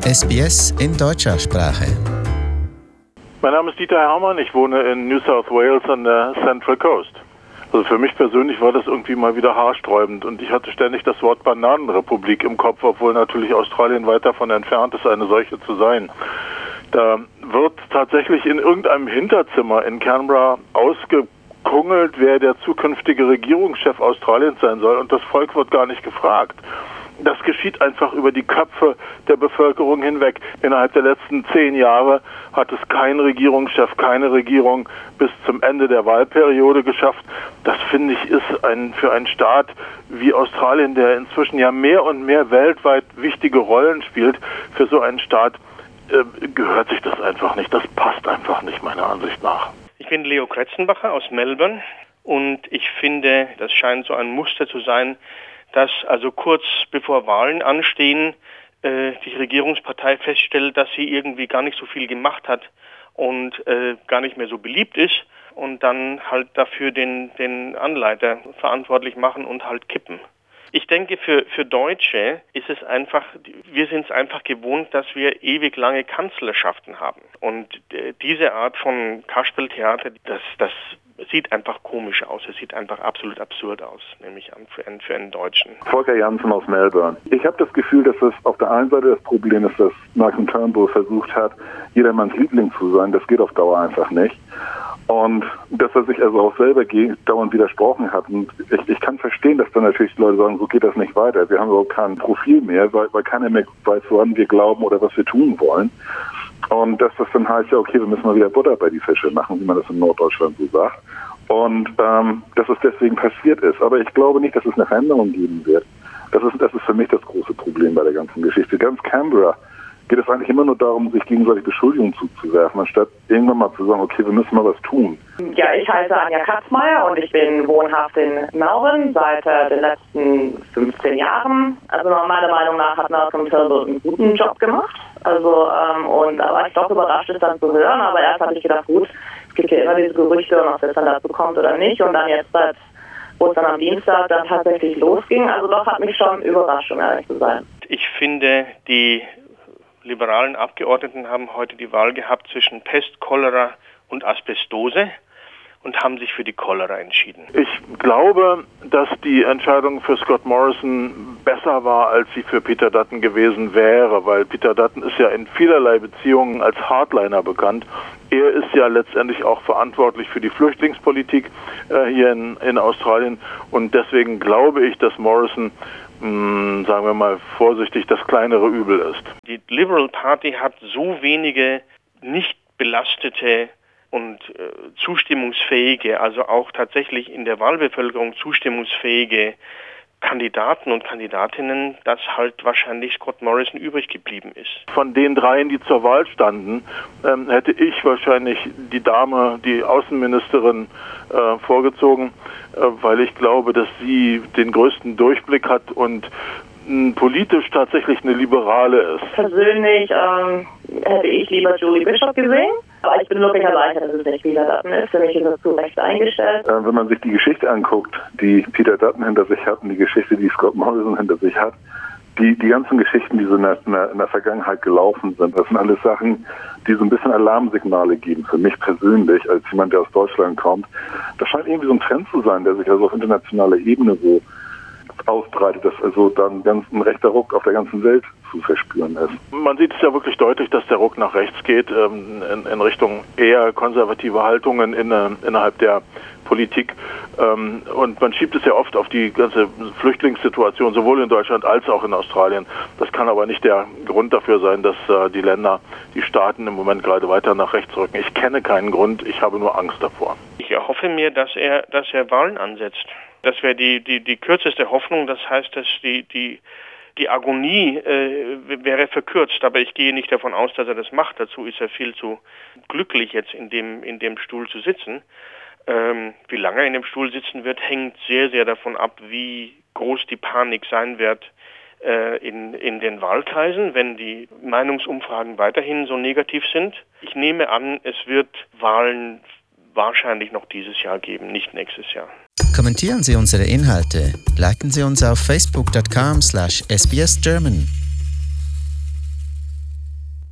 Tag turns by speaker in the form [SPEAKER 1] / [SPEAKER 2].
[SPEAKER 1] SBS in deutscher Sprache.
[SPEAKER 2] Mein Name ist Dieter Hermann, ich wohne in New South Wales an der Central Coast. Also für mich persönlich war das irgendwie mal wieder haarsträubend und ich hatte ständig das Wort Bananenrepublik im Kopf, obwohl natürlich Australien weit davon entfernt ist, eine solche zu sein. Da wird tatsächlich in irgendeinem Hinterzimmer in Canberra ausgekungelt, wer der zukünftige Regierungschef Australiens sein soll, und das Volk wird gar nicht gefragt. Das geschieht einfach über die Köpfe der Bevölkerung hinweg. Innerhalb der letzten 10 Jahre hat es kein Regierungschef, keine Regierung bis zum Ende der Wahlperiode geschafft. Das, finde ich, ist für einen Staat wie Australien, der inzwischen ja mehr und mehr weltweit wichtige Rollen spielt, für so einen Staat gehört sich das einfach nicht. Das passt einfach nicht, meiner Ansicht nach.
[SPEAKER 3] Ich bin Leo Kretzenbacher aus Melbourne und ich finde, das scheint so ein Muster zu sein, dass also kurz bevor Wahlen anstehen, die Regierungspartei feststellt, dass sie irgendwie gar nicht so viel gemacht hat und gar nicht mehr so beliebt ist und dann halt dafür den Anleiter verantwortlich machen und halt kippen. Ich denke, für Deutsche ist es einfach, wir sind es einfach gewohnt, dass wir ewig lange Kanzlerschaften haben. Und diese Art von Kasperltheater, das sieht einfach komisch aus. Es sieht einfach absolut absurd aus, nämlich für einen Deutschen.
[SPEAKER 4] Volker Janssen aus Melbourne. Ich habe das Gefühl, dass es auf der einen Seite das Problem ist, dass Malcolm Turnbull versucht hat, jedermanns Liebling zu sein. Das geht auf Dauer einfach nicht. Und dass er sich also auch selber dauernd widersprochen hat. Und ich kann verstehen, dass dann natürlich die Leute sagen, so geht das nicht weiter. Wir haben überhaupt kein Profil mehr, weil keiner mehr weiß, woran wir glauben oder was wir tun wollen. Und dass das dann heißt, ja okay, wir müssen mal wieder Butter bei die Fische machen, wie man das in Norddeutschland so sagt. Und dass es deswegen passiert ist. Aber ich glaube nicht, dass es eine Veränderung geben wird. Das ist für mich das große Problem bei der ganzen Geschichte. Ganz Canberra geht es eigentlich immer nur darum, sich gegenseitig Beschuldigungen zuzuwerfen, anstatt irgendwann mal zu sagen, okay, wir müssen mal was tun.
[SPEAKER 5] Ja, ich heiße Anja Katzmeier und ich bin wohnhaft in Melbourne seit den letzten 15 Jahren. Also meiner Meinung nach hat Malcolm Turnbull einen guten Job gemacht. Also und da war ich doch überrascht, es dann zu hören, aber erst hatte ich gedacht, gut, es gibt ja immer diese Gerüchte und ob es dann dazu kommt oder nicht. Und dann jetzt, wo es dann am Dienstag dann tatsächlich losging, also doch hat mich schon überrascht, um ehrlich zu sein.
[SPEAKER 3] Ich finde, die liberalen Abgeordneten haben heute die Wahl gehabt zwischen Pest, Cholera und Asbestose und haben sich für die Cholera entschieden.
[SPEAKER 2] Ich glaube, dass die Entscheidung für Scott Morrison besser war, als sie für Peter Dutton gewesen wäre, weil Peter Dutton ist ja in vielerlei Beziehungen als Hardliner bekannt. Er ist ja letztendlich auch verantwortlich für die Flüchtlingspolitik hier in Australien und deswegen glaube ich, dass Morrison sagen wir mal vorsichtig, das kleinere Übel ist.
[SPEAKER 3] Die Liberal Party hat so wenige nicht belastete und zustimmungsfähige, also auch tatsächlich in der Wahlbevölkerung zustimmungsfähige Kandidaten und Kandidatinnen, dass halt wahrscheinlich Scott Morrison übrig geblieben ist.
[SPEAKER 2] Von den 3, die zur Wahl standen, hätte ich wahrscheinlich die Dame, die Außenministerin, vorgezogen, weil ich glaube, dass sie den größten Durchblick hat und politisch tatsächlich eine Liberale ist.
[SPEAKER 5] Persönlich hätte ich lieber Julie Bishop gesehen, aber ich bin wirklich erleichtert, dass es nicht Peter Dutton ist. Für mich ist das zu Recht eingestellt.
[SPEAKER 4] Wenn man sich die Geschichte anguckt, die Peter Dutton hinter sich hat und die Geschichte, die Scott Morrison hinter sich hat, die ganzen Geschichten, die so in der Vergangenheit gelaufen sind, das sind alles Sachen, die so ein bisschen Alarmsignale geben, für mich persönlich, als jemand, der aus Deutschland kommt. Das scheint irgendwie so ein Trend zu sein, der sich also auf internationaler Ebene so ausbreitet, dass also dann ein rechter Ruck auf der ganzen Welt zu verspüren ist.
[SPEAKER 2] Man sieht es ja wirklich deutlich, dass der Ruck nach rechts geht, in Richtung eher konservative Haltungen innerhalb der Politik. Und man schiebt es ja oft auf die ganze Flüchtlingssituation, sowohl in Deutschland als auch in Australien. Das kann aber nicht der Grund dafür sein, dass die Staaten im Moment gerade weiter nach rechts rücken. Ich kenne keinen Grund, ich habe nur Angst davor.
[SPEAKER 3] Ich erhoffe mir, dass er Wahlen ansetzt. Das wäre die kürzeste Hoffnung. Das heißt, dass die Agonie wäre verkürzt, aber ich gehe nicht davon aus, dass er das macht. Dazu ist er viel zu glücklich, jetzt in dem Stuhl zu sitzen. Wie lange er in dem Stuhl sitzen wird, hängt sehr, sehr davon ab, wie groß die Panik sein wird in den Wahlkreisen, wenn die Meinungsumfragen weiterhin so negativ sind. Ich nehme an, es wird Wahlen wahrscheinlich noch dieses Jahr geben, nicht nächstes Jahr.
[SPEAKER 1] Kommentieren Sie unsere Inhalte, liken Sie uns auf facebook.com/sbsgerman